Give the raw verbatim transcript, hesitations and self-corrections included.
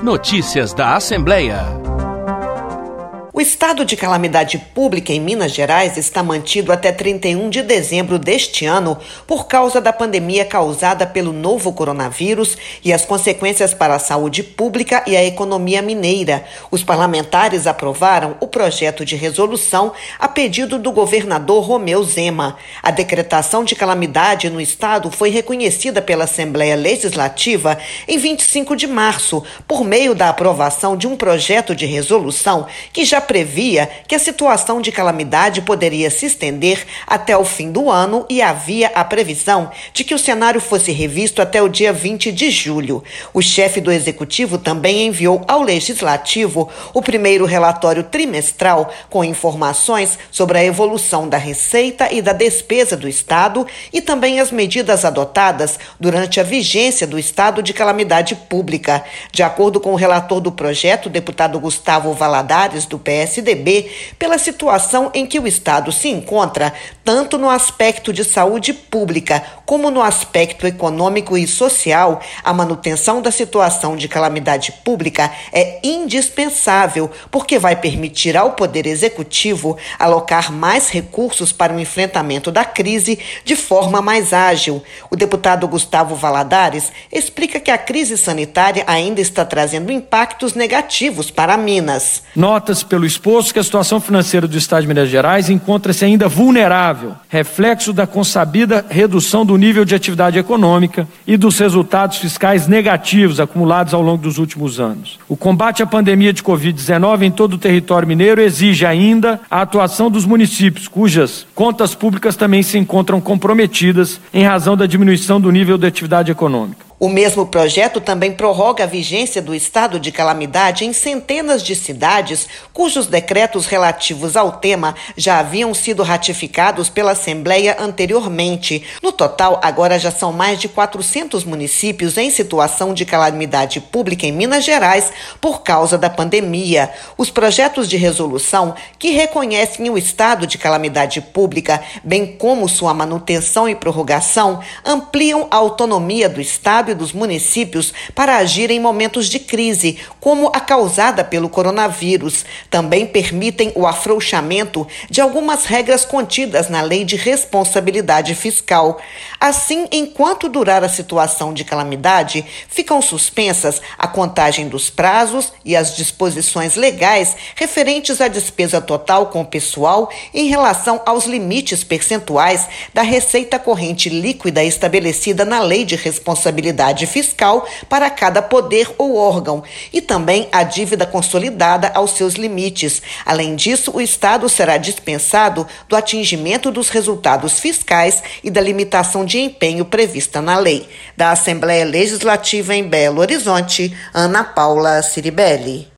Notícias da Assembleia. O estado de calamidade pública em Minas Gerais está mantido até trinta e um de dezembro deste ano por causa da pandemia causada pelo novo coronavírus e as consequências para a saúde pública e a economia mineira. Os parlamentares aprovaram o projeto de resolução a pedido do governador Romeu Zema. A decretação de calamidade no estado foi reconhecida pela Assembleia Legislativa em vinte e cinco de março, por meio da aprovação de um projeto de resolução que já previa que a situação de calamidade poderia se estender até o fim do ano e havia a previsão de que o cenário fosse revisto até o dia vinte de julho. O chefe do Executivo também enviou ao Legislativo o primeiro relatório trimestral com informações sobre a evolução da receita e da despesa do Estado e também as medidas adotadas durante a vigência do estado de calamidade pública. De acordo com o relator do projeto, o deputado Gustavo Valadares, do P S D B, pela situação em que o Estado se encontra, tanto no aspecto de saúde pública como no aspecto econômico e social, a manutenção da situação de calamidade pública é indispensável, porque vai permitir ao Poder Executivo alocar mais recursos para o enfrentamento da crise de forma mais ágil. O deputado Gustavo Valadares explica que a crise sanitária ainda está trazendo impactos negativos para Minas. Notas pelo exposto que a situação financeira do Estado de Minas Gerais encontra-se ainda vulnerável, reflexo da consabida redução do nível de atividade econômica e dos resultados fiscais negativos acumulados ao longo dos últimos anos. O combate à pandemia de covid dezenove em todo o território mineiro exige ainda a atuação dos municípios, cujas contas públicas também se encontram comprometidas em razão da diminuição do nível de atividade econômica. O mesmo projeto também prorroga a vigência do estado de calamidade em centenas de cidades cujos decretos relativos ao tema já haviam sido ratificados pela Assembleia anteriormente. No total, agora já são mais de quatrocentos municípios em situação de calamidade pública em Minas Gerais por causa da pandemia. Os projetos de resolução que reconhecem o estado de calamidade pública, bem como sua manutenção e prorrogação, ampliam a autonomia do estado e dos municípios para agir em momentos de crise, como a causada pelo coronavírus. Também permitem o afrouxamento de algumas regras contidas na Lei de Responsabilidade Fiscal. Assim, enquanto durar a situação de calamidade, ficam suspensas a contagem dos prazos e as disposições legais referentes à despesa total com o pessoal em relação aos limites percentuais da receita corrente líquida estabelecida na Lei de Responsabilidade Fiscal para cada poder ou órgão, e também a dívida consolidada aos seus limites. Além disso, o Estado será dispensado do atingimento dos resultados fiscais e da limitação de empenho prevista na lei. Da Assembleia Legislativa em Belo Horizonte, Ana Paula Ciribelli.